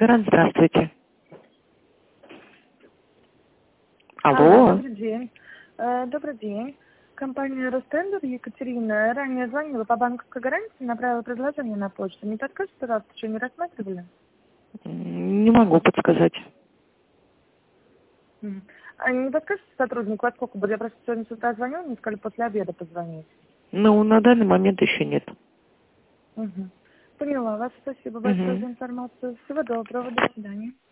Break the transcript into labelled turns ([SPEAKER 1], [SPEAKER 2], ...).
[SPEAKER 1] Гарант, здравствуйте. Алло.
[SPEAKER 2] Добрый день. Добрый день. Компания Ростендер, Екатерина. Ранее звонила по банковской гарантии, направила предложение на почту. Не подскажете, пожалуйста, что не рассматривали?
[SPEAKER 1] Не могу подсказать.
[SPEAKER 2] А не подскажете сотруднику, во сколько будет? Я просто сегодня с утра звонила, мне сказали после обеда позвонить.
[SPEAKER 1] Ну, на данный момент еще нет.
[SPEAKER 2] Поняла вас. Спасибо большое за информацию. Всего доброго. До свидания.